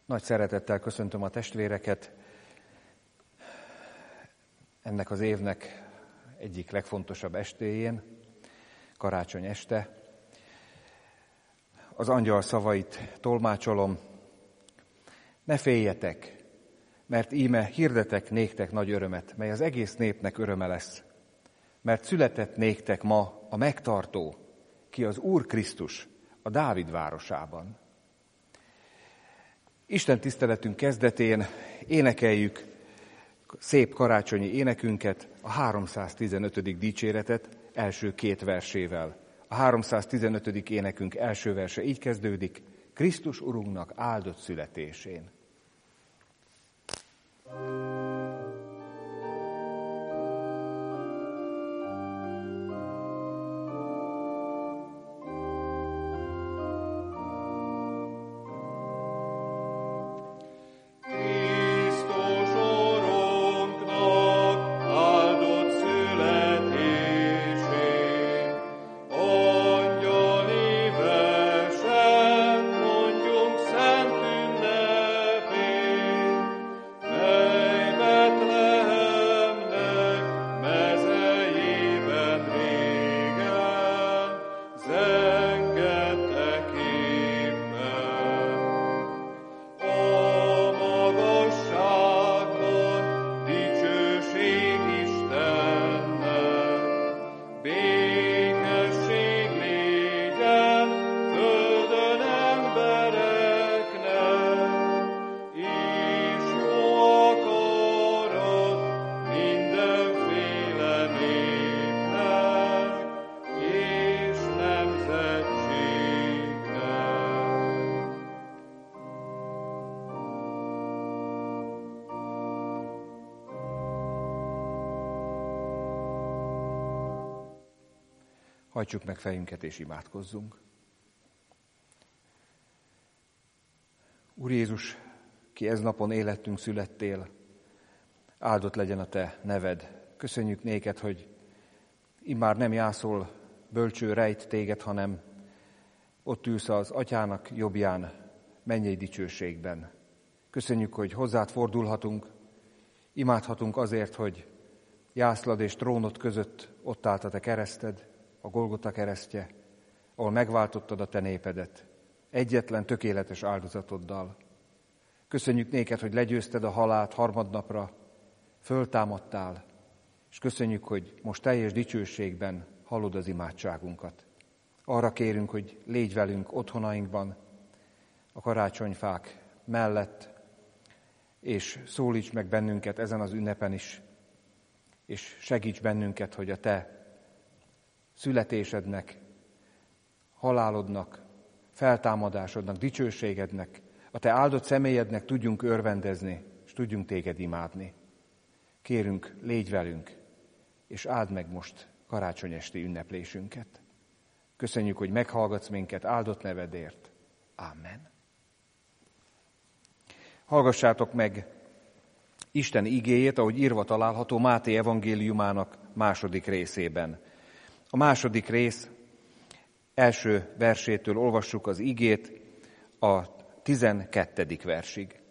Nagy szeretettel köszöntöm a testvéreket ennek az évnek egyik legfontosabb estéjén, karácsony este. Az angyal szavait tolmácsolom. Ne féljetek, mert íme hirdetek néktek nagy örömet, mely az egész népnek öröme lesz. Mert született néktek ma a megtartó, ki az Úr Krisztus a Dávid városában. Isten tiszteletünk kezdetén énekeljük szép karácsonyi énekünket, a 315. dicséretet első két versével. A 315. énekünk első verse így kezdődik: Krisztus Urunknak áldott születésén. Hajtsuk meg fejünket és imádkozzunk. Úr Jézus, ki ez napon életünk születtél, áldott legyen a Te neved. Köszönjük néked, hogy immár nem jászol, bölcső rejt téged, hanem ott ülsz az Atyának jobbján, mennyei dicsőségben. Köszönjük, hogy hozzád fordulhatunk, imádhatunk azért, hogy jászlad és trónod között ott állt a Te kereszted, a Golgota keresztje, ahol megváltottad a Te népedet, egyetlen tökéletes áldozatoddal. Köszönjük néked, hogy legyőzted a halált harmadnapra, föltámadtál, és köszönjük, hogy most teljes dicsőségben hallod az imádságunkat. Arra kérünk, hogy légy velünk otthonainkban, a karácsonyfák mellett, és szólíts meg bennünket ezen az ünnepen is, és segíts bennünket, hogy a Te születésednek, halálodnak, feltámadásodnak, dicsőségednek, a Te áldott személyednek tudjunk örvendezni, és tudjunk Téged imádni. Kérünk, légy velünk, és áld meg most karácsony esti ünneplésünket. Köszönjük, hogy meghallgatsz minket áldott nevedért. Amen. Hallgassátok meg Isten igéjét, ahogy írva található Máté evangéliumának második részében. A második rész első versétől olvassuk az igét a 12. versig.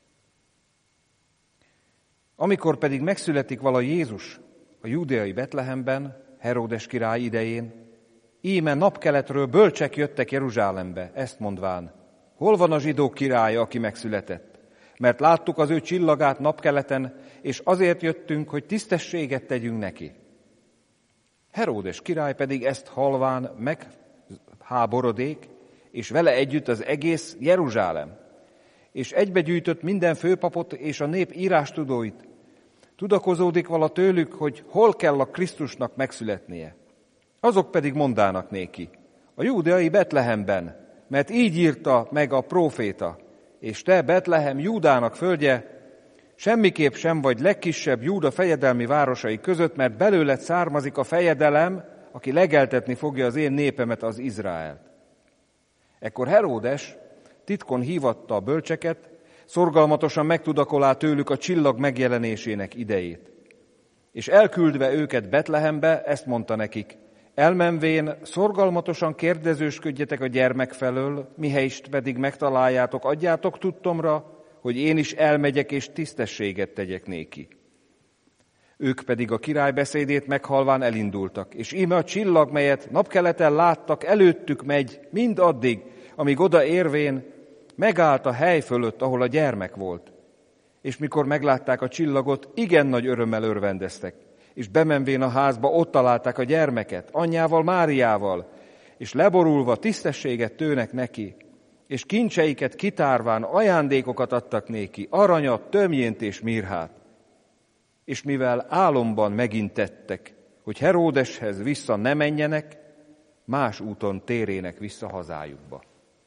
Amikor pedig megszületik vala Jézus a júdeai Betlehemben, Heródes király idején, íme napkeletről bölcsek jöttek Jeruzsálembe, ezt mondván: hol van a zsidók királya, aki megszületett? Mert láttuk az ő csillagát napkeleten, és azért jöttünk, hogy tisztességet tegyünk neki. Heródes király pedig ezt hallván megháborodék, és vele együtt az egész Jeruzsálem, és egybegyűjtött minden főpapot és a nép írástudóit. Tudakozódik vala tőlük, hogy hol kell a Krisztusnak megszületnie. Azok pedig mondának néki: a júdeai Betlehemben, mert így írta meg a próféta, és te, Betlehem, Júdának földje, semmiképp sem vagy legkisebb Júda fejedelmi városai között, mert belőled származik a fejedelem, aki legeltetni fogja az én népemet, az Izraelt. Ekkor Heródes titkon hívatta a bölcseket, szorgalmatosan megtudakolá tőlük a csillag megjelenésének idejét. És elküldve őket Betlehembe, ezt mondta nekik: Elmenvén szorgalmatosan kérdezősködjetek a gyermek felől, mihelyst pedig megtaláljátok, adjátok tudtomra, hogy én is elmegyek és tisztességet tegyek néki. Ők pedig a király beszédét meghalván elindultak, és íme a csillag, melyet napkeleten láttak, előttük megy, mind addig, amíg oda érvén megállt a hely fölött, ahol a gyermek volt. És mikor meglátták a csillagot, igen nagy örömmel örvendeztek, és bemenvén a házba ott találták a gyermeket, anyjával, Máriával, és leborulva tisztességet tőnek neki, és kincseiket kitárván ajándékokat adtak néki, aranyat, tömjént és mirhát. És mivel álomban megintettek, hogy Heródeshez vissza ne menjenek, más úton térének vissza hazájukba.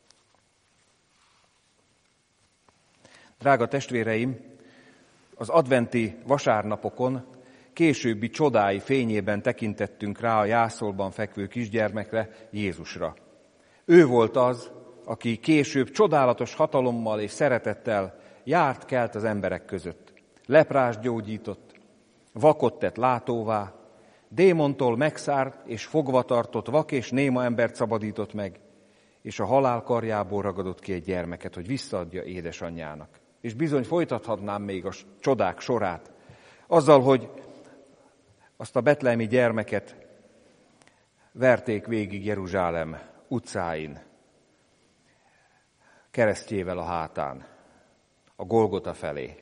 Drága testvéreim, az adventi vasárnapokon későbbi csodái fényében tekintettünk rá a jászolban fekvő kisgyermekre, Jézusra. Ő volt az, aki később csodálatos hatalommal és szeretettel járt kelt az emberek között. Leprást gyógyított, vakot tett látóvá, démontól megszárt és fogva tartott vak és néma embert szabadított meg, és a halál karjából ragadott ki egy gyermeket, hogy visszaadja édesanyjának. És bizony folytathatnám még a csodák sorát, azzal, hogy azt a betlehemi gyermeket verték végig Jeruzsálem utcáin, keresztjével a hátán, a Golgota felé.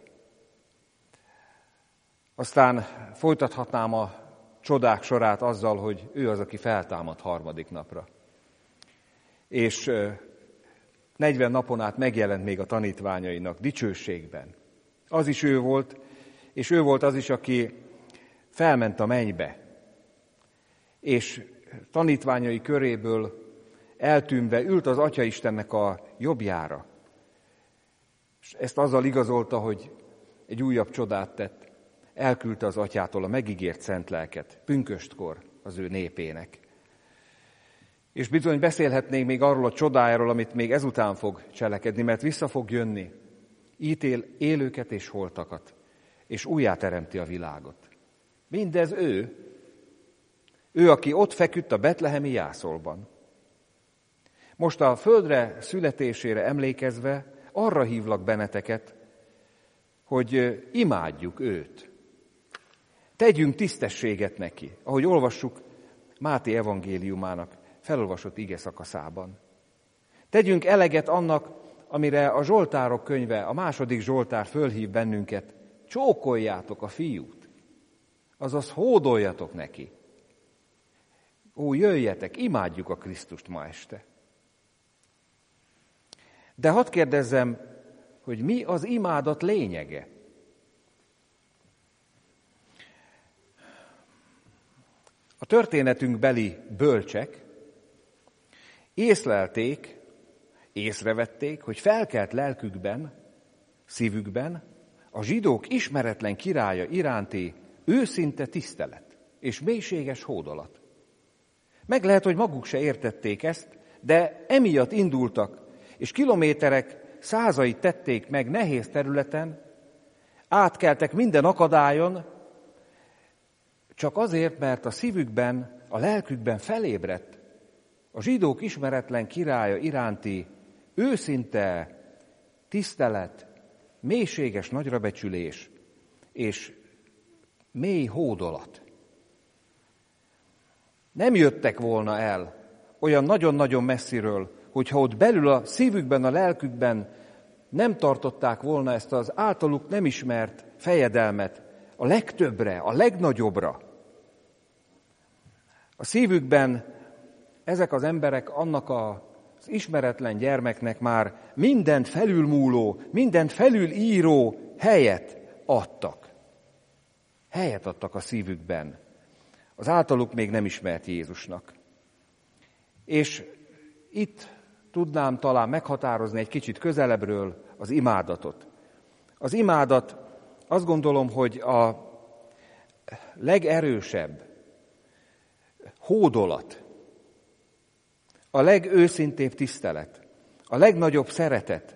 Aztán folytathatnám a csodák sorát azzal, hogy ő az, aki feltámad harmadik napra. És 40 napon át megjelent még a tanítványainak dicsőségben. Az is ő volt, és ő volt az is, aki felment a mennybe, és tanítványai köréből eltűnve ült az Atya-Istennek a jobbjára. És ezt azzal igazolta, hogy egy újabb csodát tett. Elküldte az Atyától a megígért szent lelket, pünköstkor az ő népének. És bizony beszélhetnénk még arról a csodájáról, amit még ezután fog cselekedni, mert vissza fog jönni, ítél élőket és holtakat, és újjáteremti a világot. Mindez ő, aki ott feküdt a betlehemi jászolban. Most a földre születésére emlékezve arra hívlak benneteket, hogy imádjuk őt. Tegyünk tisztességet neki, ahogy olvassuk Máté evangéliumának felolvasott ige szakaszában. Tegyünk eleget annak, amire a Zsoltárok könyve, a 2. Zsoltár fölhív bennünket. Csókoljátok a fiút, azaz hódoljatok neki. Ó, jöjjetek, imádjuk a Krisztust ma este. De hadd kérdezzem, hogy mi az imádat lényege? A történetünkbeli bölcsek észrevették, hogy felkelt lelkükben, szívükben a zsidók ismeretlen királya iránti őszinte tisztelet és mélységes hódolat. Meg lehet, hogy maguk se értették ezt, de emiatt indultak, és kilométerek százait tették meg nehéz területen, átkeltek minden akadályon, csak azért, mert a szívükben, a lelkükben felébredt a zsidók ismeretlen királya iránti őszinte tisztelet, mélységes nagyrabecsülés és mély hódolat. Nem jöttek volna el olyan nagyon-nagyon messziről, hogyha ott belül a szívükben, a lelkükben nem tartották volna ezt az általuk nem ismert fejedelmet a legtöbbre, a legnagyobbra. A szívükben ezek az emberek annak az ismeretlen gyermeknek már mindent felülmúló, mindent felülíró helyet adtak. Helyet adtak a szívükben az általuk még nem ismert Jézusnak. És itt tudnám talán meghatározni egy kicsit közelebbről az imádatot. Az imádat azt gondolom, hogy a legerősebb hódolat, a legőszintébb tisztelet, a legnagyobb szeretet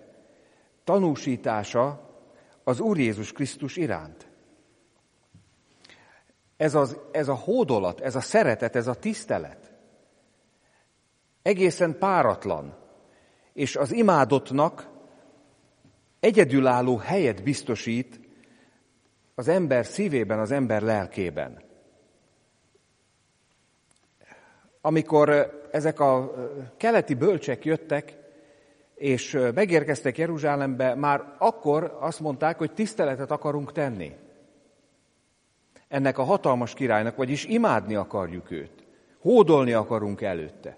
tanúsítása az Úr Jézus Krisztus iránt. ez a hódolat, ez a szeretet, ez a tisztelet egészen páratlan, és az imádottnak egyedülálló helyet biztosít az ember szívében, az ember lelkében. Amikor ezek a keleti bölcsek jöttek, és megérkeztek Jeruzsálembe, már akkor azt mondták, hogy tiszteletet akarunk tenni ennek a hatalmas királynak, vagyis imádni akarjuk őt, hódolni akarunk előtte.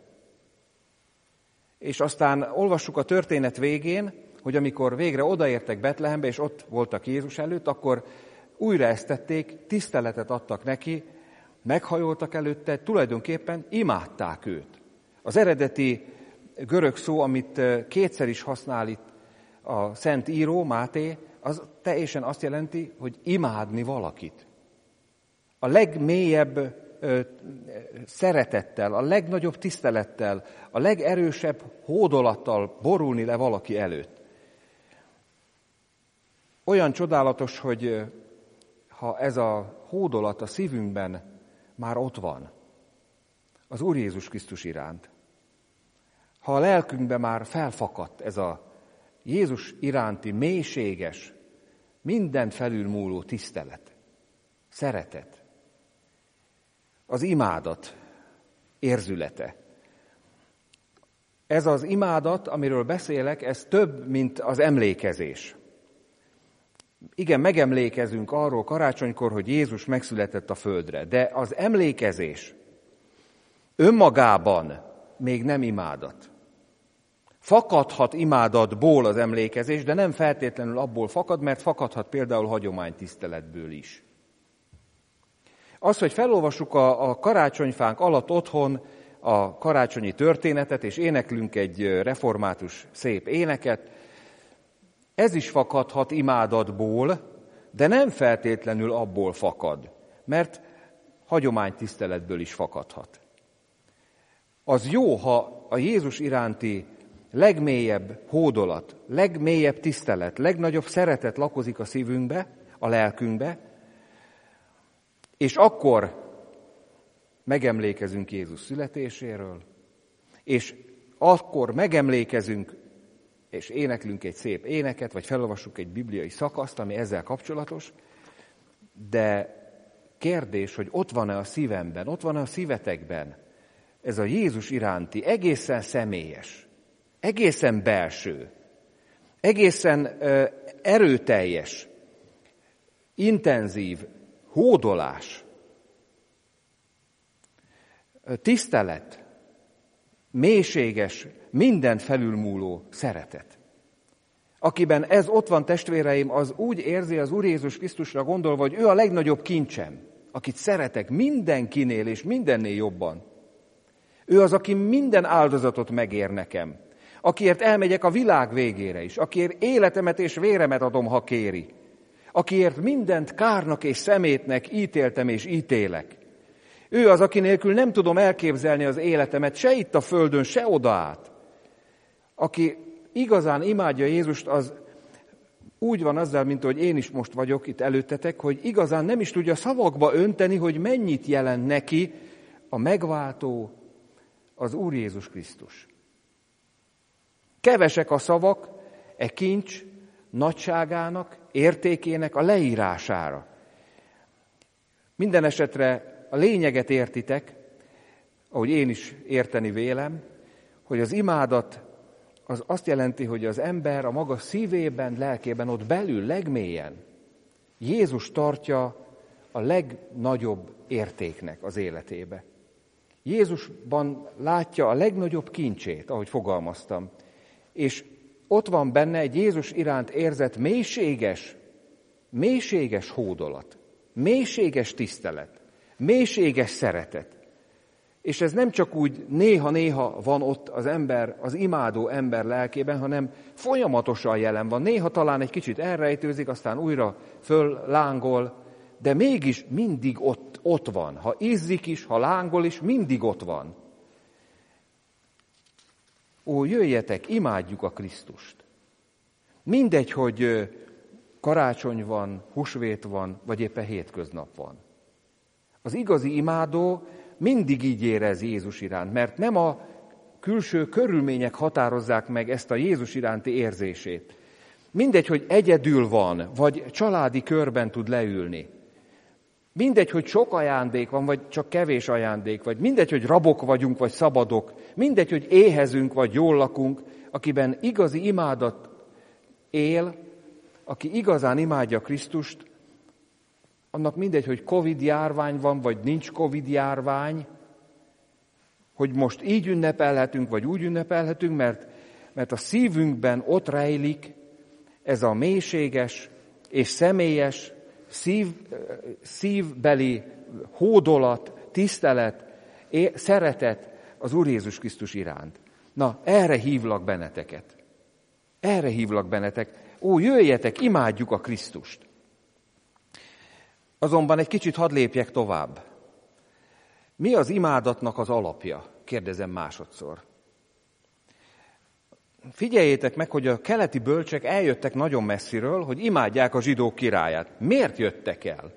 És aztán olvassuk a történet végén, hogy amikor végre odaértek Betlehembe, és ott voltak Jézus előtt, akkor újra ezt tették, tiszteletet adtak neki, meghajoltak előtte, tulajdonképpen imádták őt. Az eredeti görög szó, amit kétszer is használ itt a Szent Író, Máté, az teljesen azt jelenti, hogy imádni valakit. A legmélyebb szeretettel, a legnagyobb tisztelettel, a legerősebb hódolattal borulni le valaki előtt. Olyan csodálatos, hogy ha ez a hódolat a szívünkben már ott van, az Úr Jézus Krisztus iránt, ha a lelkünkben már felfakadt ez a Jézus iránti mélységes, minden felülmúló tisztelet, szeretet, az imádat érzülete. Ez az imádat, amiről beszélek, ez több, mint az emlékezés. Igen, megemlékezünk arról karácsonykor, hogy Jézus megszületett a földre, de az emlékezés önmagában még nem imádat. Fakadhat imádatból az emlékezés, de nem feltétlenül abból fakad, mert fakadhat például hagyománytiszteletből is. Az, hogy felolvassuk a karácsonyfánk alatt otthon a karácsonyi történetet, és éneklünk egy református szép éneket, ez is fakadhat imádatból, de nem feltétlenül abból fakad, mert hagyománytiszteletből is fakadhat. Az jó, ha a Jézus iránti legmélyebb hódolat, legmélyebb tisztelet, legnagyobb szeretet lakozik a szívünkbe, a lelkünkbe, és akkor megemlékezünk Jézus születéséről, és akkor megemlékezünk, és éneklünk egy szép éneket, vagy felolvassuk egy bibliai szakaszt, ami ezzel kapcsolatos, de kérdés, hogy ott van-e a szívemben, ott van-e a szívetekben ez a Jézus iránti egészen személyes, egészen belső, egészen erőteljes, intenzív hódolás, tisztelet, mélységes, mindent felülmúló szeretet. Akiben ez ott van, testvéreim, az úgy érzi az Úr Jézus Krisztusra gondolva, hogy ő a legnagyobb kincsem, akit szeretek mindenkinél és mindennél jobban. Ő az, aki minden áldozatot megér nekem, akiért elmegyek a világ végére is, akiért életemet és véremet adom, ha kéri, akiért mindent kárnak és szemétnek ítéltem és ítélek. Ő az, aki nélkül nem tudom elképzelni az életemet, se itt a földön, se oda át. Aki igazán imádja Jézust, az úgy van azzal, mint ahogy én is most vagyok itt előttetek, hogy igazán nem is tudja szavakba önteni, hogy mennyit jelent neki a megváltó, az Úr Jézus Krisztus. Kevesek a szavak e kincs nagyságának, értékének a leírására. Minden esetre a lényeget értitek, ahogy én is érteni vélem, hogy az imádat az azt jelenti, hogy az ember a maga szívében, lelkében, ott belül, legmélyen Jézus tartja a legnagyobb értéknek az életébe. Jézusban látja a legnagyobb kincsét, ahogy fogalmaztam, és ott van benne egy Jézus iránt érzett mélységes hódolat, mélységes tisztelet, mélységes szeretet. És ez nem csak úgy néha-néha van ott az ember, az imádó ember lelkében, hanem folyamatosan jelen van. Néha talán egy kicsit elrejtőzik, aztán újra föllángol, de mégis mindig ott van. Ha izzik is, ha lángol is, mindig ott van. Ó, jöjjetek, imádjuk a Krisztust. Mindegy, hogy karácsony van, húsvét van, vagy éppen hétköznap van. Az igazi imádó mindig így érez Jézus iránt, mert nem a külső körülmények határozzák meg ezt a Jézus iránti érzését. Mindegy, hogy egyedül van, vagy családi körben tud leülni. Mindegy, hogy sok ajándék van, vagy csak kevés ajándék, vagy mindegy, hogy rabok vagyunk, vagy szabadok. Mindegy, hogy éhezünk, vagy jól lakunk. Akiben igazi imádat él, aki igazán imádja Krisztust, annak mindegy, hogy Covid-járvány van, vagy nincs Covid-járvány, hogy most így ünnepelhetünk, vagy úgy ünnepelhetünk, mert a szívünkben ott rejlik ez a mélységes és személyes, szívbeli hódolat, tisztelet, szeretet az Úr Jézus Krisztus iránt. Na, erre hívlak benneteket. Erre hívlak bennetek. Ó, jöjjetek, imádjuk a Krisztust. Azonban egy kicsit hadd lépjek tovább. Mi az imádatnak az alapja? Kérdezem másodszor. Figyeljétek meg, hogy a keleti bölcsek eljöttek nagyon messziről, hogy imádják a zsidók királyát. Miért jöttek el?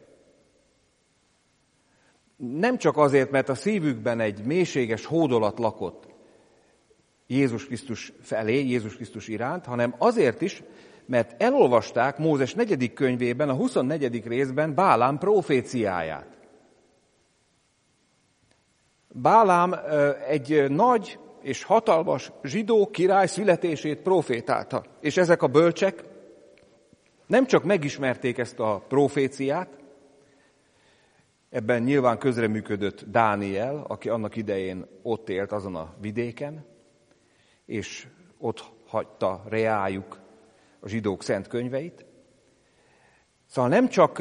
Nem csak azért, mert a szívükben egy mélységes hódolat lakott Jézus Krisztus felé, Jézus Krisztus iránt, hanem azért is, mert elolvasták Mózes 4. könyvében, a 24. részben Bálám proféciáját. Bálám egy nagy és hatalmas zsidó király születését profétálta. És ezek a bölcsek nem csak megismerték ezt a proféciát, ebben nyilván közreműködött Dániel, aki annak idején ott élt azon a vidéken, és ott hagyta reájuk a zsidók szent könyveit. Szóval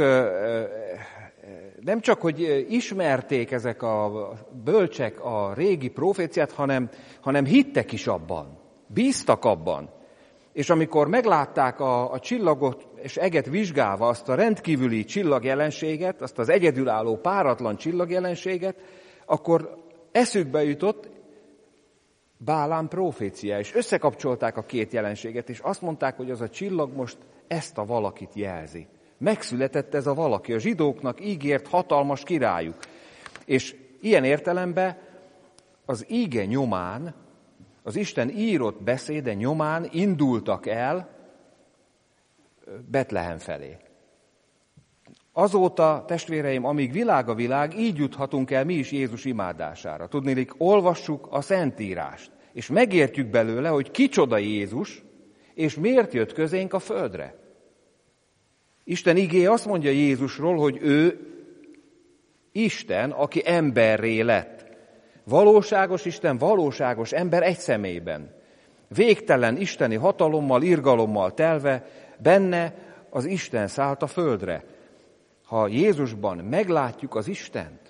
nem csak, hogy ismerték ezek a bölcsek a régi proféciát, hanem hittek is abban, bíztak abban. És amikor meglátták a csillagot és eget vizsgálva azt a rendkívüli csillagjelenséget, azt az egyedülálló, páratlan csillagjelenséget, akkor eszükbe jutott Bálám profécia, és összekapcsolták a két jelenséget, és azt mondták, hogy az a csillag most ezt a valakit jelzi. Megszületett ez a valaki, a zsidóknak ígért hatalmas királyuk. És ilyen értelemben az íge nyomán, az Isten írott beszéde nyomán indultak el Betlehem felé. Azóta, testvéreim, amíg világ a világ, így juthatunk el mi is Jézus imádására. Tudniillik, olvassuk a Szentírást, és megértjük belőle, hogy kicsoda Jézus, és miért jött közénk a földre. Isten igéje azt mondja Jézusról, hogy ő Isten, aki emberré lett. Valóságos Isten, valóságos ember egy személyben. Végtelen isteni hatalommal, irgalommal telve, benne az Isten szállt a földre. Ha Jézusban meglátjuk az Istent,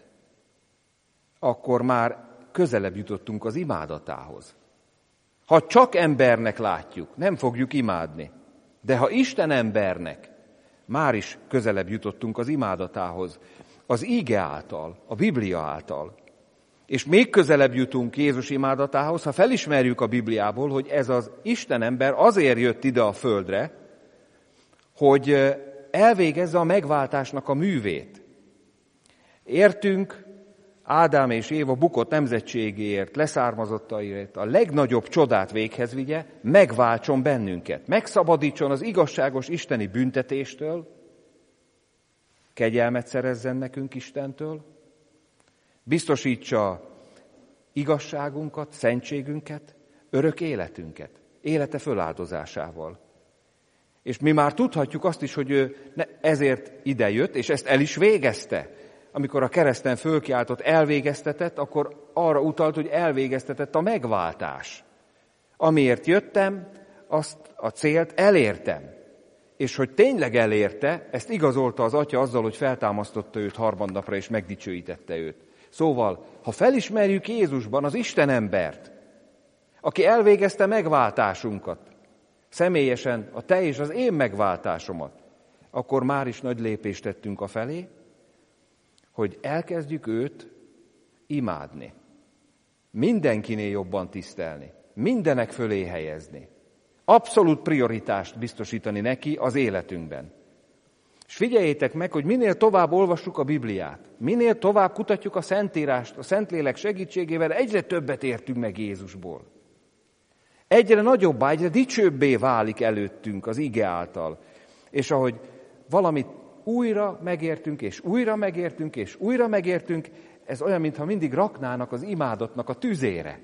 akkor már közelebb jutottunk az imádatához. Ha csak embernek látjuk, nem fogjuk imádni. De ha Isten embernek, már is közelebb jutottunk az imádatához. Az íge által, a Biblia által. És még közelebb jutunk Jézus imádatához, ha felismerjük a Bibliából, hogy ez az Isten ember azért jött ide a földre, hogy elvégezze a megváltásnak a művét. Értünk, Ádám és Éva bukott nemzetségéért, leszármazottaiért a legnagyobb csodát véghez vigye, megváltson bennünket, megszabadítson az igazságos isteni büntetéstől, kegyelmet szerezzen nekünk Istentől, biztosítsa igazságunkat, szentségünket, örök életünket, élete föláldozásával. És mi már tudhatjuk azt is, hogy ő ezért idejött, és ezt el is végezte. Amikor a kereszten fölkiáltott, elvégeztetett, akkor arra utalt, hogy elvégeztetett a megváltás. Amiért jöttem, azt a célt elértem. És hogy tényleg elérte, ezt igazolta az Atya azzal, hogy feltámasztotta őt harmadnapra, és megdicsőítette őt. Szóval, ha felismerjük Jézusban az Isten embert, aki elvégezte megváltásunkat, személyesen a te és az én megváltásomat, akkor már is nagy lépést tettünk afelé, hogy elkezdjük őt imádni. Mindenkinél jobban tisztelni, mindenek fölé helyezni. Abszolút prioritást biztosítani neki az életünkben. És figyeljétek meg, hogy minél tovább olvassuk a Bibliát, minél tovább kutatjuk a Szentírást, a Szentlélek segítségével, egyre többet értünk meg Jézusból. Egyre nagyobbá, egyre dicsőbbé válik előttünk az ige által. És ahogy valamit újra megértünk, és újra megértünk, és újra megértünk, ez olyan, mintha mindig raknának az imádatnak a tüzére.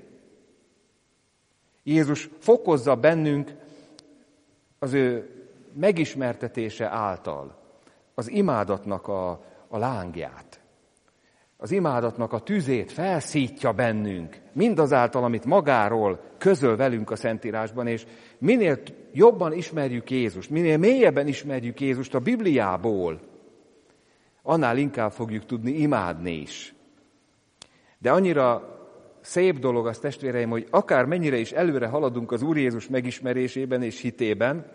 Jézus fokozza bennünk az ő megismertetése által az imádatnak a lángját. Az imádatnak a tüzét felszítja bennünk, mindazáltal, amit magáról közöl velünk a Szentírásban, és minél jobban ismerjük Jézust, minél mélyebben ismerjük Jézust a Bibliából, annál inkább fogjuk tudni imádni is. De annyira szép dolog az, testvéreim, hogy akár mennyire is előre haladunk az Úr Jézus megismerésében és hitében,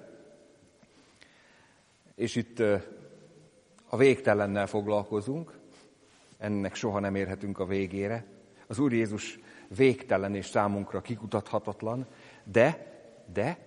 és itt a végtelennel foglalkozunk, ennek soha nem érhetünk a végére. Az Úr Jézus végtelen és számunkra kikutathatatlan, de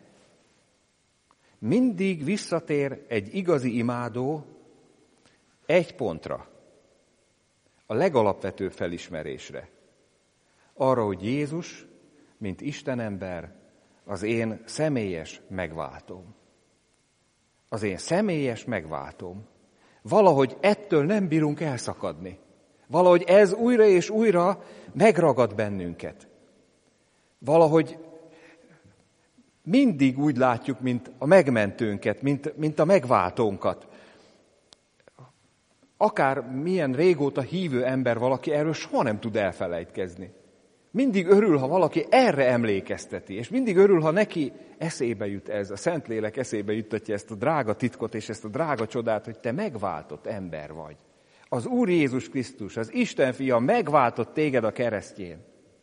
mindig visszatér egy igazi imádó egy pontra, a legalapvetőbb felismerésre. Arra, hogy Jézus, mint Istenember, az én személyes megváltóm. Az én személyes megváltóm. Valahogy ettől nem bírunk elszakadni. Valahogy ez újra és újra megragad bennünket. Valahogy mindig úgy látjuk, mint a megmentőnket, mint a megváltónkat. Akár milyen régóta hívő ember valaki, erről soha nem tud elfelejtkezni. Mindig örül, ha valaki erre emlékezteti, és mindig örül, ha neki eszébe jut ez, a Szentlélek eszébe juttatja ezt a drága titkot és ezt a drága csodát, hogy te megváltott ember vagy. Az Úr Jézus Krisztus, az Isten fia megváltott téged a keresztjén.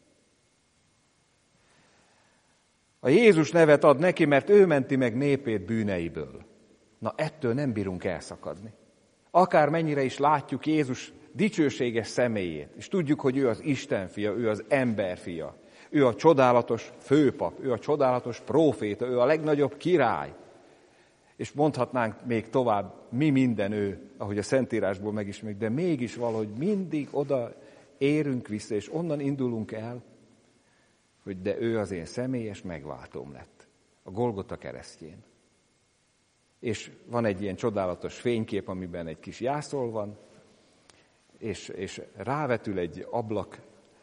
A Jézus nevet ad neki, mert ő menti meg népét bűneiből. Na, ettől nem bírunk elszakadni. Akár mennyire is látjuk Jézus dicsőséges személyét, és tudjuk, hogy ő az Isten fia, ő az ember fia, ő a csodálatos főpap, ő a csodálatos próféta, ő a legnagyobb király. És mondhatnánk még tovább, mi minden ő, ahogy a Szentírásból megismerjük, de mégis valahogy mindig oda érünk vissza, és onnan indulunk el, hogy de ő az én személyes megváltóm lett a Golgota keresztjén. És van egy ilyen csodálatos fénykép, amiben egy kis jászol van, és rávetül egy ablak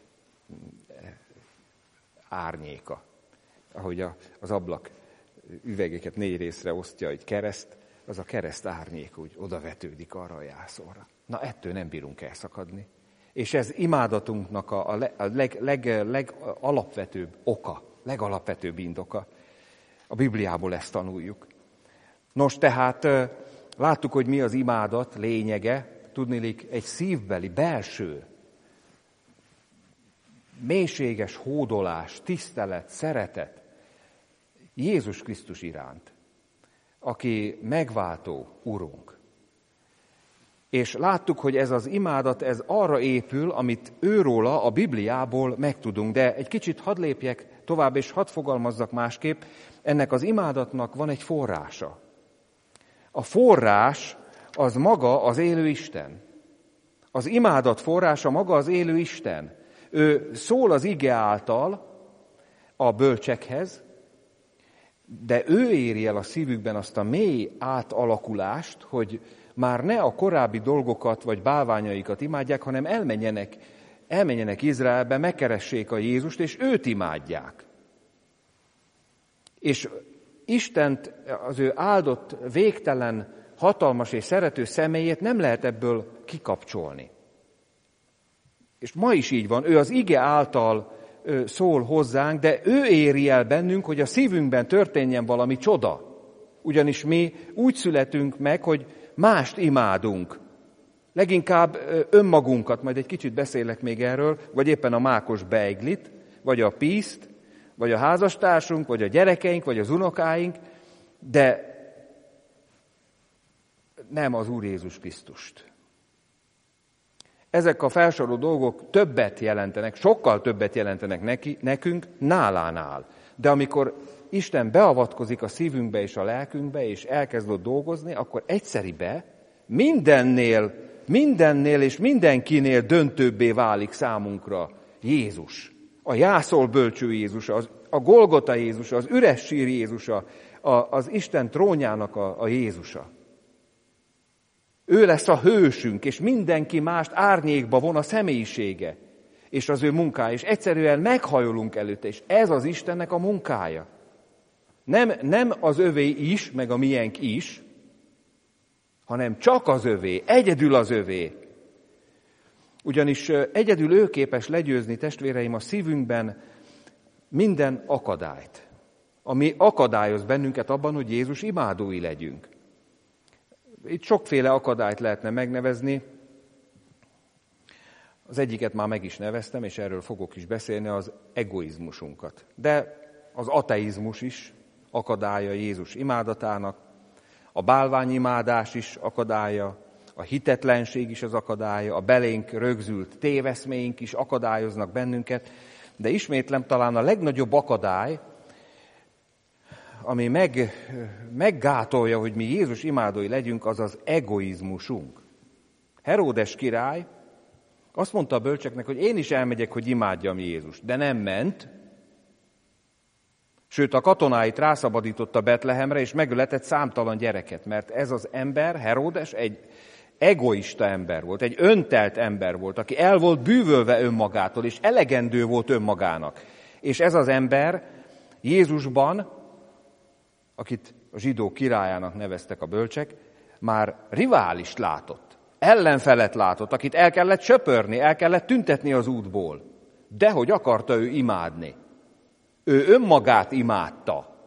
árnyéka, ahogy az ablak üvegeket 4 részre osztja egy kereszt, az a kereszt árnyék úgy odavetődik arra a jászolra. Na, ettől nem bírunk elszakadni. És ez imádatunknak a legalapvetőbb oka, legalapvetőbb indoka. A Bibliából ezt tanuljuk. Nos, tehát láttuk, hogy mi az imádat lényege, tudniillik egy szívbeli, belső, mélységes hódolás, tisztelet, szeretet Jézus Krisztus iránt, aki megváltó Urunk. És láttuk, hogy ez az imádat, ez arra épül, amit őróla a Bibliából megtudunk. De egy kicsit hadd lépjek tovább, és hadd fogalmazzak másképp. Ennek az imádatnak van egy forrása. A forrás az maga az élő Isten. Az imádat forrása maga az élő Isten. Ő szól az ige által a bölcsekhez, de ő éri el a szívükben azt a mély átalakulást, hogy már ne a korábbi dolgokat vagy bálványaikat imádják, hanem elmenjenek Izraelbe, megkeressék a Jézust, és őt imádják. És Istent, az ő áldott, végtelen, hatalmas és szerető személyét nem lehet ebből kikapcsolni. És ma is így van, ő az ige által szól hozzánk, de ő éri el bennünk, hogy a szívünkben történjen valami csoda. Ugyanis mi úgy születünk meg, hogy mást imádunk. Leginkább önmagunkat, majd egy kicsit beszélek még erről, vagy éppen a mákos beiglit, vagy a píszt, vagy a házastársunk, vagy a gyerekeink, vagy az unokáink, de nem az Úr Jézus Krisztust. Ezek a felsorolt dolgok többet jelentenek, sokkal többet jelentenek nekünk nálánál. De amikor Isten beavatkozik a szívünkbe és a lelkünkbe, és elkezd ott dolgozni, akkor egyszeribe mindennél és mindenkinél döntőbbé válik számunkra Jézus. A jászol bölcső Jézus, a Golgota Jézus, az üres sír Jézusa, az Isten trónjának a Jézusa. Ő lesz a hősünk, és mindenki mást árnyékba von a személyisége, és az ő munkája, és egyszerűen meghajolunk előtte, és ez az Istennek a munkája. Nem az övé is, meg a miénk is, hanem csak az övé, egyedül az övé. Ugyanis egyedül ő képes legyőzni, testvéreim, a szívünkben minden akadályt, ami akadályoz bennünket abban, hogy Jézus imádói legyünk. Itt sokféle akadályt lehetne megnevezni. Az egyiket már meg is neveztem, és erről fogok is beszélni, az egoizmusunkat. De az ateizmus is akadálya Jézus imádatának, a bálványimádás is akadálya, a hitetlenség is az akadálya, a belénk rögzült téveszméink is akadályoznak bennünket, de ismétlem, talán a legnagyobb akadály, ami meggátolja, hogy mi Jézus imádói legyünk, az az egoizmusunk. Heródes király azt mondta a bölcseknek, hogy én is elmegyek, hogy imádjam Jézust, de nem ment. Sőt, a katonáit rászabadította Betlehemre, és megöletett számtalan gyereket, mert ez az ember, Heródes, egy egoista ember volt, egy öntelt ember volt, aki el volt bűvölve önmagától, és elegendő volt önmagának. És ez az ember Jézusban, akit a zsidók királyának neveztek a bölcsek, már riválist látott, ellenfelet látott, akit el kellett söpörni, el kellett tüntetni az útból. De hogy akarta ő imádni? Ő önmagát imádta.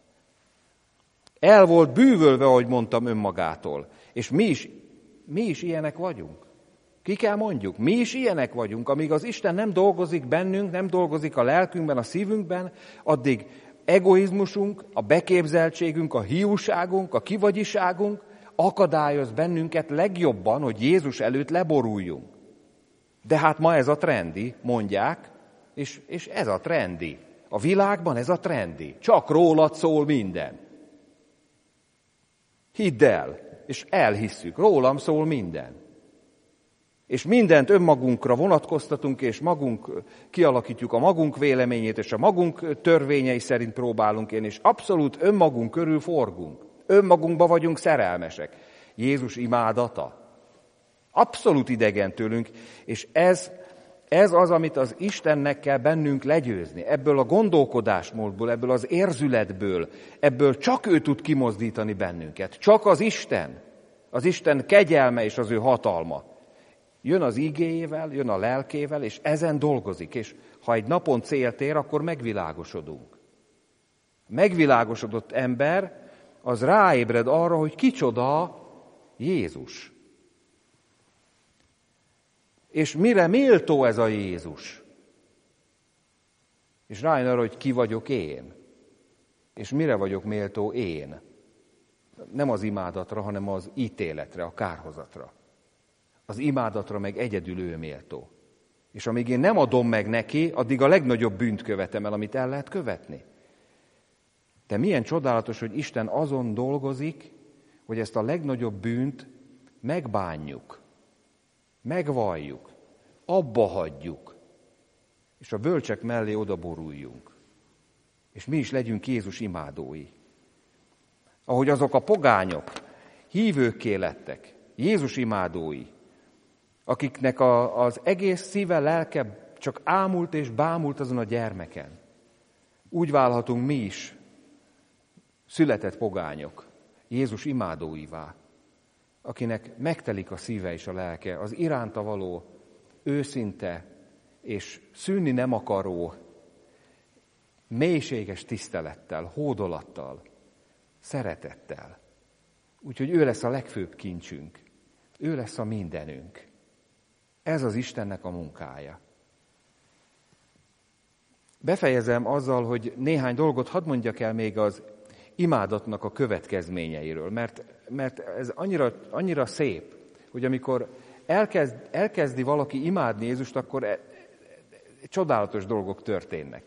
El volt bűvölve, ahogy mondtam, önmagától. És mi is ilyenek vagyunk. Ki kell mondjuk? Mi is ilyenek vagyunk. Amíg az Isten nem dolgozik bennünk, nem dolgozik a lelkünkben, a szívünkben, addig egoizmusunk, a beképzeltségünk, a hiúságunk, a kivagyiságunk akadályoz bennünket legjobban, hogy Jézus előtt leboruljunk. De hát ma ez a trendi, mondják, és ez a trendi. A világban ez a trendi. Csak rólad szól minden. Hidd el, és elhisszük, rólam szól minden. És mindent önmagunkra vonatkoztatunk, és magunk kialakítjuk a magunk véleményét, és a magunk törvényei szerint próbálunk élni, és abszolút önmagunk körül forgunk. Önmagunkba vagyunk szerelmesek. Jézus imádata abszolút idegen tőlünk, és ez az, amit az Istennek kell bennünk legyőzni. Ebből a gondolkodásmódból, ebből az érzületből, ebből csak ő tud kimozdítani bennünket. Csak az Isten kegyelme és az ő hatalma. Jön az igéjével, jön a lelkével, és ezen dolgozik. És ha egy napon célt ér, akkor megvilágosodunk. Megvilágosodott ember, az ráébred arra, hogy kicsoda Jézus. És mire méltó ez a Jézus? És rájön arra, hogy ki vagyok én. És mire vagyok méltó én? Nem az imádatra, hanem az ítéletre, a kárhozatra. Az imádatra meg egyedül ő méltó. És amíg én nem adom meg neki, addig a legnagyobb bűnt követem el, amit el lehet követni. De milyen csodálatos, hogy Isten azon dolgozik, hogy ezt a legnagyobb bűnt megbánjuk, megvalljuk, abba hagyjuk, és a bölcsek mellé odaboruljunk. És mi is legyünk Jézus imádói. Ahogy azok a pogányok hívőkké lettek, Jézus imádói, akiknek az egész szíve, lelke csak ámult és bámult azon a gyermeken. Úgy válhatunk mi is, született pogányok, Jézus imádóivá, akinek megtelik a szíve és a lelke, az iránta való őszinte és szűnni nem akaró, mélységes tisztelettel, hódolattal, szeretettel. Úgyhogy ő lesz a legfőbb kincsünk, ő lesz a mindenünk. Ez az Istennek a munkája. Befejezem azzal, hogy néhány dolgot hadd mondjak el még az imádatnak a következményeiről, mert ez annyira szép, hogy amikor elkezdi valaki imádni Jézust, akkor csodálatos dolgok történnek.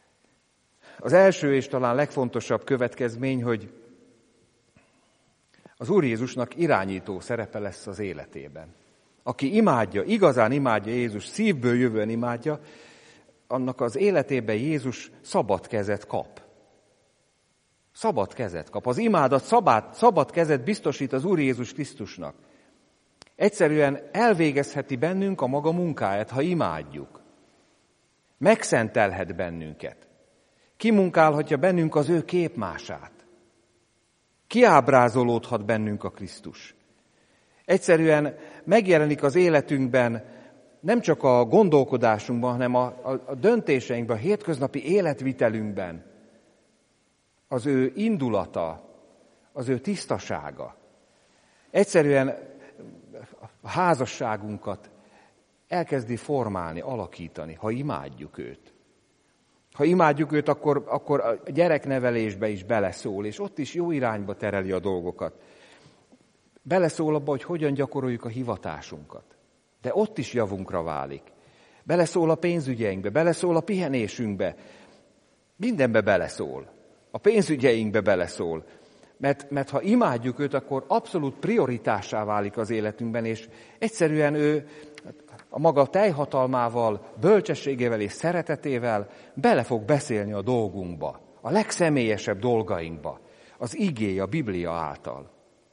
Az első és talán legfontosabb következmény, hogy Az Úr Jézusnak irányító szerepe lesz az életében. Aki imádja, igazán imádja Jézus, szívből jövően imádja, annak az életében Jézus szabad kezet kap. Szabad kezet kap. Az imádat szabad kezet biztosít az Úr Jézus Krisztusnak. Egyszerűen elvégezheti bennünk a maga munkáját, ha imádjuk. Megszentelhet bennünket. Kimunkálhatja bennünk az ő képmását. Kiábrázolódhat bennünk a Krisztus. Egyszerűen megjelenik az életünkben, nem csak a gondolkodásunkban, hanem a döntéseinkben, a hétköznapi életvitelünkben az ő indulata, az ő tisztasága. Egyszerűen a házasságunkat elkezdi formálni, alakítani, ha imádjuk őt. Ha imádjuk őt, akkor a gyereknevelésbe is beleszól, és ott is jó irányba tereli a dolgokat. Beleszól abba, hogy hogyan gyakoroljuk a hivatásunkat. De ott is javunkra válik. Beleszól a pénzügyeinkbe, beleszól a pihenésünkbe. Mindenbe beleszól. A pénzügyeinkbe beleszól. Mert ha imádjuk őt, akkor abszolút prioritássá válik az életünkben, és egyszerűen ő a maga teljhatalmával, bölcsességével és szeretetével bele fog beszélni a dolgunkba, a legszemélyesebb dolgainkba, az igéje, a Biblia által.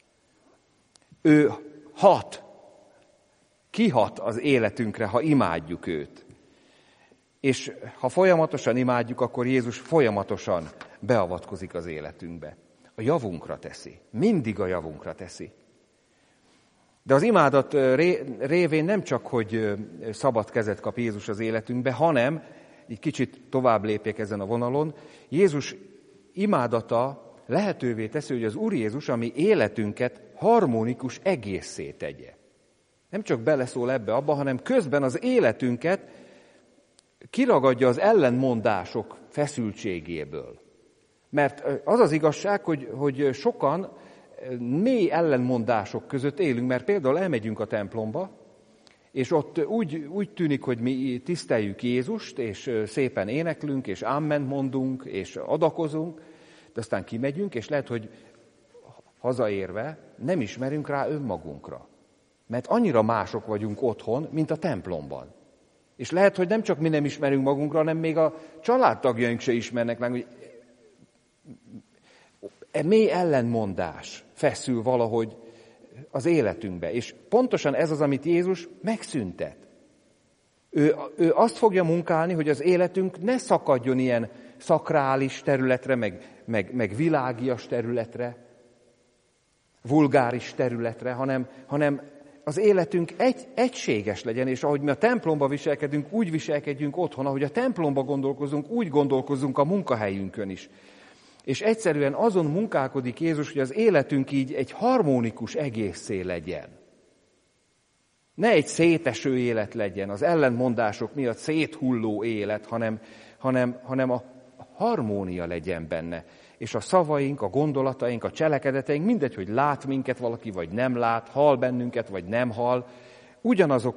Ő kihat az életünkre, ha imádjuk őt. És ha folyamatosan imádjuk, akkor Jézus folyamatosan beavatkozik az életünkbe. A javunkra teszi, mindig a javunkra teszi. De az imádat révén nem csak, hogy szabad kezet kap Jézus az életünkbe, hanem, így kicsit tovább lépjek ezen a vonalon, Jézus imádata lehetővé teszi, hogy az Úr Jézus a mi életünket harmonikus egészé tegye. Nem csak beleszól ebbe-abba, hanem közben az életünket kiragadja az ellentmondások feszültségéből. Mert az az igazság, hogy sokan mély ellentmondások között élünk, mert például elmegyünk a templomba, és ott úgy tűnik, hogy mi tiszteljük Jézust, és szépen éneklünk, és áment mondunk, és adakozunk, de aztán kimegyünk, és lehet, hogy hazaérve nem ismerünk rá önmagunkra. Mert annyira mások vagyunk otthon, mint a templomban. És lehet, hogy nem csak mi nem ismerünk magunkra, hanem még a családtagjaink se ismernek ránk, hogy mély ellentmondás feszül valahogy az életünkbe. És pontosan ez az, amit Jézus megszüntet. Ő azt fogja munkálni, hogy az életünk ne szakadjon ilyen szakrális területre, meg világias területre, vulgáris területre, hanem az életünk egységes legyen, és ahogy mi a templomba viselkedünk, úgy viselkedjünk otthon, ahogy a templomba gondolkozunk, úgy gondolkozunk a munkahelyünkön is. És egyszerűen azon munkálkodik Jézus, hogy az életünk így egy harmonikus egészé legyen. Ne egy széteső élet legyen, az ellentmondások miatt széthulló élet, hanem a harmónia legyen benne. És a szavaink, a gondolataink, a cselekedeteink, mindegy, hogy lát minket valaki, vagy nem lát, hall bennünket, vagy nem hall, ugyanazok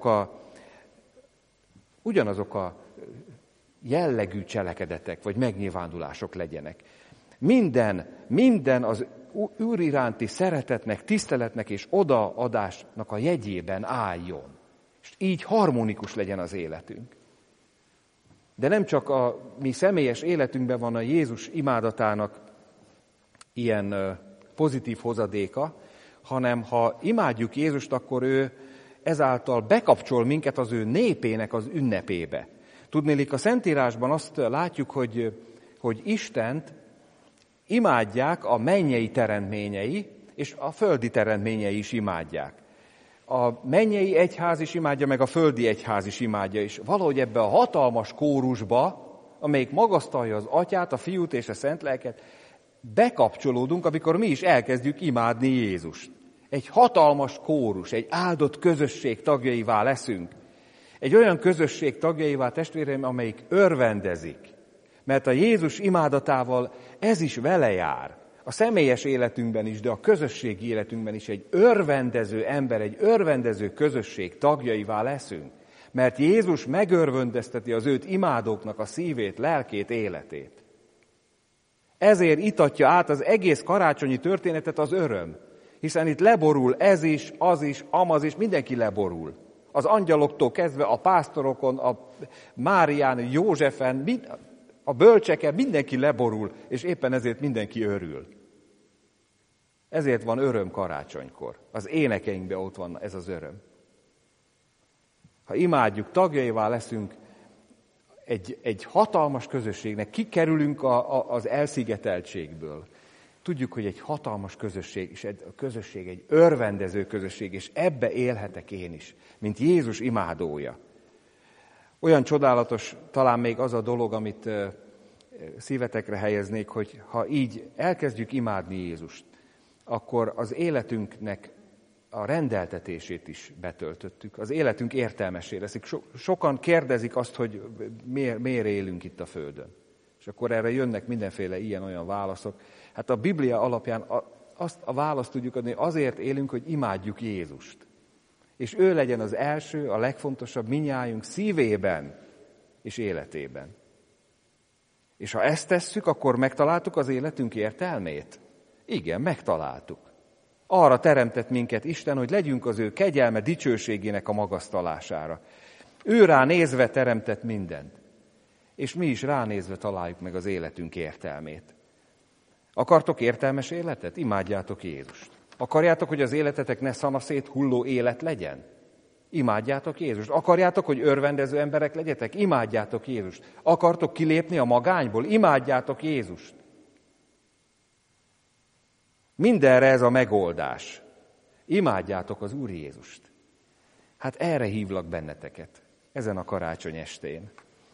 a jellegű cselekedetek, vagy megnyilvánulások legyenek. Minden az Úr iránti szeretetnek, tiszteletnek és odaadásnak a jegyében álljon. És így harmonikus legyen az életünk. De nem csak a mi személyes életünkben van a Jézus imádatának ilyen pozitív hozadéka, hanem ha imádjuk Jézust, akkor ő ezáltal bekapcsol minket az ő népének az ünnepébe. Tudnélik, a Szentírásban azt látjuk, hogy Istent imádják a mennyei teremtményei, és a földi teremtményei is imádják. A mennyei egyház is imádja, meg a földi egyház is imádja, és valahogy ebbe a hatalmas kórusba, amelyik magasztalja az Atyát, a Fiút és a Szentlelket, bekapcsolódunk, amikor mi is elkezdjük imádni Jézust. Egy hatalmas kórus, egy áldott közösség tagjaivá leszünk. Egy olyan közösség tagjaivá, testvéreim, amelyik örvendezik. Mert a Jézus imádatával ez is vele jár. A személyes életünkben is, de a közösségi életünkben is egy örvendező ember, egy örvendező közösség tagjaivá leszünk. Mert Jézus megörvendezteti az őt imádóknak a szívét, lelkét, életét. Ezért itatja át az egész karácsonyi történetet az öröm. Hiszen itt leborul ez is, az is, amaz is, mindenki leborul. Az angyaloktól kezdve a pásztorokon, a Márián, Józsefen, a bölcseken mindenki leborul, és éppen ezért mindenki örül. Ezért van öröm karácsonykor. Az énekeinkben ott van ez az öröm. Ha imádjuk, tagjaivá leszünk egy hatalmas közösségnek, kikerülünk az elszigeteltségből. Tudjuk, hogy egy hatalmas közösség, és a közösség egy örvendező közösség, és ebbe élhetek én is, mint Jézus imádója. Olyan csodálatos talán még az a dolog, amit szívetekre helyeznék, hogy ha így elkezdjük imádni Jézust, akkor az életünknek a rendeltetését is betöltöttük. Az életünk értelmessé leszik. Sokan kérdezik azt, hogy miért élünk itt a Földön. És akkor erre jönnek mindenféle ilyen-olyan válaszok. Hát a Biblia alapján azt a választ tudjuk adni, hogy azért élünk, hogy imádjuk Jézust. És ő legyen az első, a legfontosabb mindnyájunk szívében és életében. És ha ezt tesszük, akkor megtaláltuk az életünk értelmét? Igen, megtaláltuk. Arra teremtett minket Isten, hogy legyünk az ő kegyelme dicsőségének a magasztalására. Ő rá nézve teremtett mindent. És mi is ránézve találjuk meg az életünk értelmét. Akartok értelmes életet? Imádjátok Jézust. Akarjátok, hogy az életetek ne szanaszét hulló élet legyen? Imádjátok Jézust. Akarjátok, hogy örvendező emberek legyetek? Imádjátok Jézust. Akartok kilépni a magányból? Imádjátok Jézust. Mindenre ez a megoldás. Imádjátok az Úr Jézust. Hát erre hívlak benneteket, ezen a karácsony estén.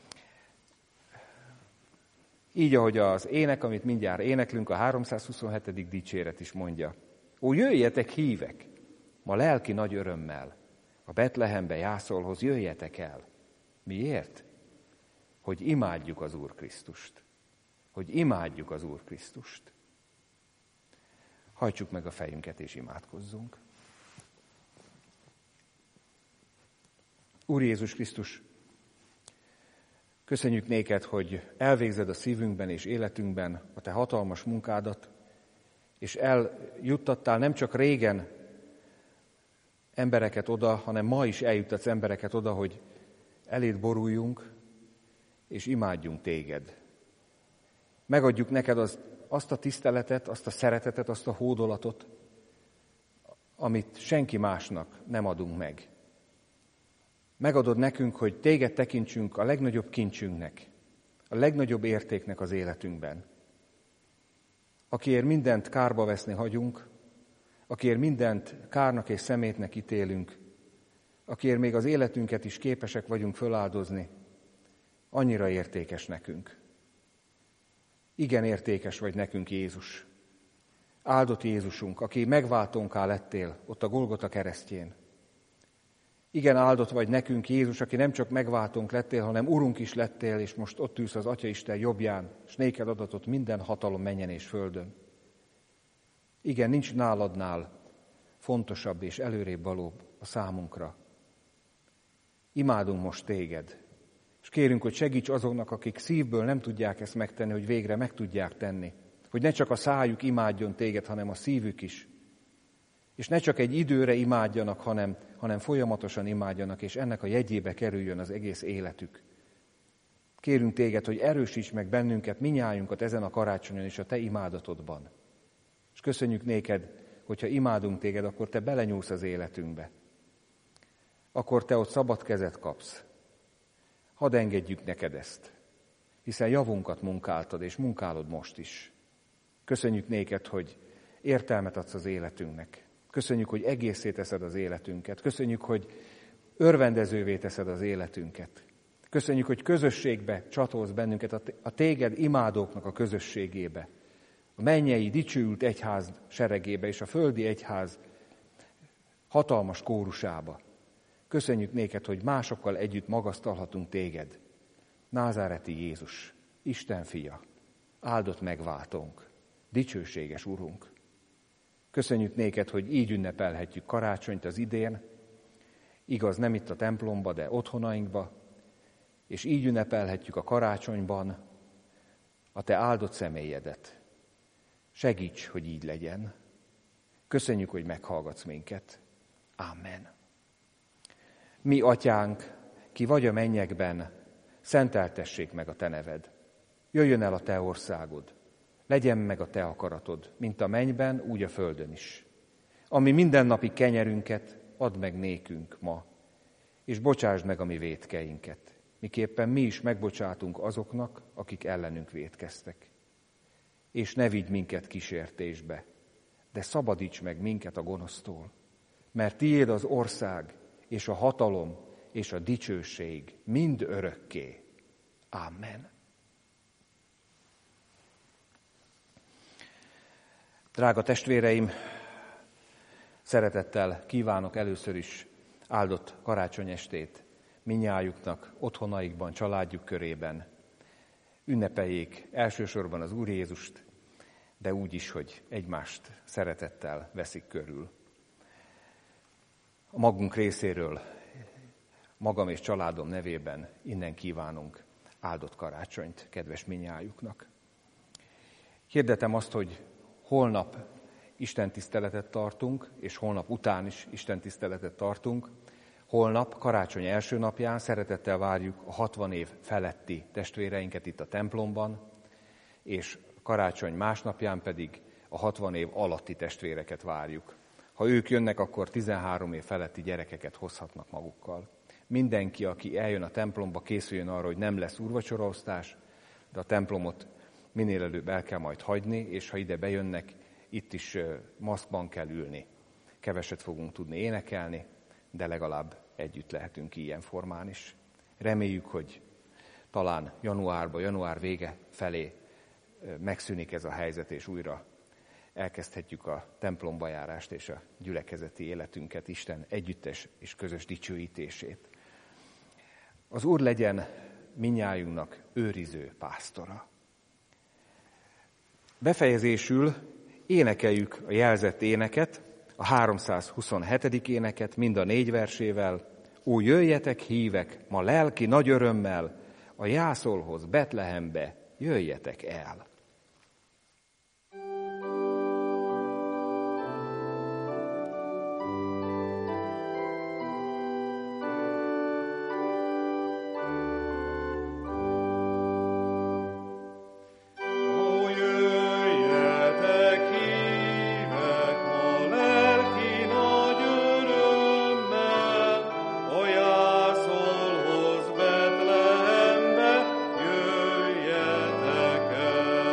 Így, ahogy az ének, amit mindjárt éneklünk, a 327. dicséret is mondja. Ó, jöjjetek hívek, ma lelki nagy örömmel, a Betlehembe jászolhoz jöjjetek el. Miért? Hogy imádjuk az Úr Krisztust. Hogy imádjuk az Úr Krisztust. Hajtsuk meg a fejünket és imádkozzunk. Úr Jézus Krisztus, köszönjük néked, hogy elvégzed a szívünkben és életünkben a te hatalmas munkádat, és eljuttattál nem csak régen embereket oda, hanem ma is eljuttatsz embereket oda, hogy eléd boruljunk, és imádjunk téged. Megadjuk neked azt a tiszteletet, azt a szeretetet, azt a hódolatot, amit senki másnak nem adunk meg. Megadod nekünk, hogy téged tekintsünk a legnagyobb kincsünknek, a legnagyobb értéknek az életünkben. Akiért mindent kárba veszni hagyunk, akiért mindent kárnak és szemétnek ítélünk, akiért még az életünket is képesek vagyunk föláldozni, annyira értékes nekünk. Igen értékes vagy nekünk, Jézus. Áldott Jézusunk, aki megváltónká lettél ott a Golgota keresztjén. Igen, áldott vagy nekünk, Jézus, aki nem csak megváltónk lettél, hanem Urunk is lettél, és most ott ülsz az Atyaisten jobbján, és néked adatott minden hatalom menjen és földön. Igen, nincs náladnál fontosabb és előrébb valóbb a számunkra. Imádunk most téged, és kérünk, hogy segíts azoknak, akik szívből nem tudják ezt megtenni, hogy végre meg tudják tenni. Hogy ne csak a szájuk imádjon téged, hanem a szívük is. És ne csak egy időre imádjanak, hanem folyamatosan imádjanak, és ennek a jegyébe kerüljön az egész életük. Kérünk téged, hogy erősíts meg bennünket, minnyájunkat ezen a karácsonyon és a te imádatodban. És köszönjük néked, hogyha imádunk téged, akkor te belenyúlsz az életünkbe. Akkor te ott szabad kezet kapsz. Hadd engedjük neked ezt, hiszen javunkat munkáltad, és munkálod most is. Köszönjük néked, hogy értelmet adsz az életünknek. Köszönjük, hogy egészé teszed az életünket. Köszönjük, hogy örvendezővé teszed az életünket. Köszönjük, hogy közösségbe csatolsz bennünket, a téged imádóknak a közösségébe. A mennyei, dicsőült egyház seregébe és a földi egyház hatalmas kórusába. Köszönjük néked, hogy másokkal együtt magasztalhatunk téged. Názáreti Jézus, Isten fia, áldott megváltónk, dicsőséges Urunk. Köszönjük néked, hogy így ünnepelhetjük karácsonyt az idén, igaz nem itt a templomba, de otthonainkba, és így ünnepelhetjük a karácsonyban a te áldott személyedet. Segíts, hogy így legyen. Köszönjük, hogy meghallgatsz minket. Amen. Mi, Atyánk, ki vagy a mennyekben, szenteltessék meg a te neved. Jöjjön el a te országod. Legyen meg a te akaratod, mint a mennyben, úgy a földön is. Ami mindennapi kenyerünket add meg nékünk ma, és bocsásd meg a mi vétkeinket, miképpen mi is megbocsátunk azoknak, akik ellenünk vétkeztek. És ne vigy minket kísértésbe, de szabadíts meg minket a gonosztól, mert tiéd az ország, és a hatalom, és a dicsőség mind örökké. Amen. Drága testvéreim, szeretettel kívánok először is áldott karácsonyestét mindnyájuknak, otthonaikban, családjuk körében. Ünnepeljék elsősorban az Úr Jézust, de úgy is, hogy egymást szeretettel veszik körül. A magunk részéről, magam és családom nevében innen kívánunk áldott karácsonyt kedves mindnyájuknak. Hirdetem azt, hogy holnap istentiszteletet tartunk, és holnap után is istentiszteletet tartunk. Holnap, karácsony első napján szeretettel várjuk a 60 év feletti testvéreinket itt a templomban, és karácsony másnapján pedig a 60 év alatti testvéreket várjuk. Ha ők jönnek, akkor 13 év feletti gyerekeket hozhatnak magukkal. Mindenki, aki eljön a templomba, készüljön arra, hogy nem lesz úrvacsoraosztás, de a templomot minél előbb el kell majd hagyni, és ha ide bejönnek, itt is maszkban kell ülni. Keveset fogunk tudni énekelni, de legalább együtt lehetünk ilyen formán is. Reméljük, hogy talán január vége felé megszűnik ez a helyzet, és újra elkezdhetjük a templomba járást és a gyülekezeti életünket, Isten együttes és közös dicsőítését. Az Úr legyen mindnyájunknak őriző pásztora. Befejezésül énekeljük a jelzett éneket, a 327. éneket mind a 4 versével. Ó, jöjjetek hívek, ma lelki nagy örömmel, a jászolhoz, Betlehembe, jöjjetek el! Jöjjetek el!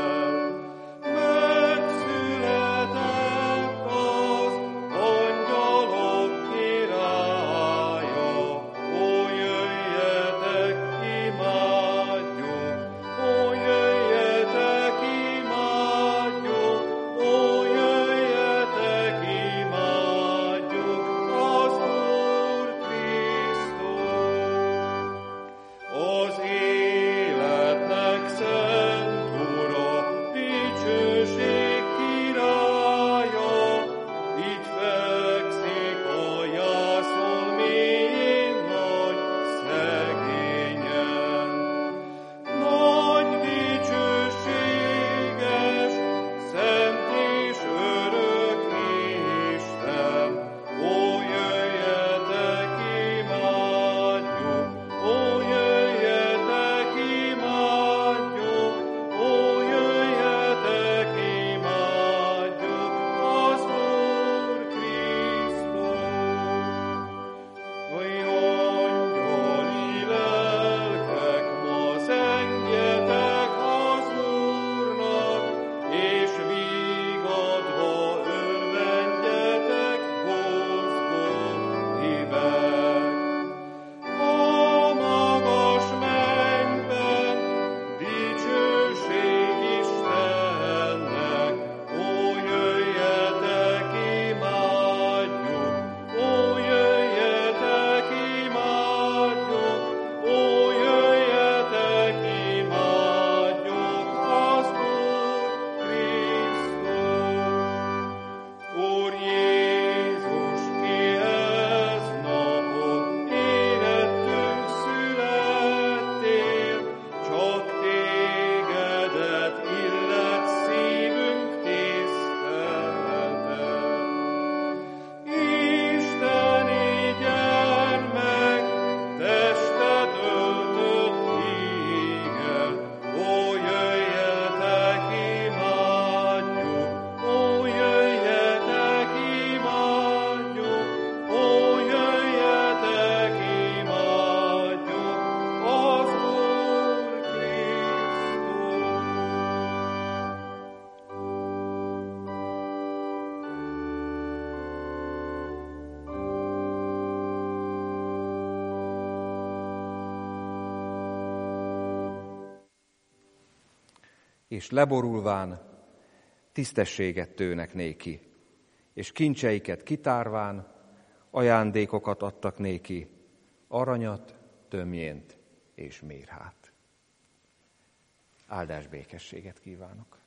és leborulván tisztességet tőnek néki, és kincseiket kitárván ajándékokat adtak néki, aranyat, tömjént és mérhát. Áldás békességet kívánok!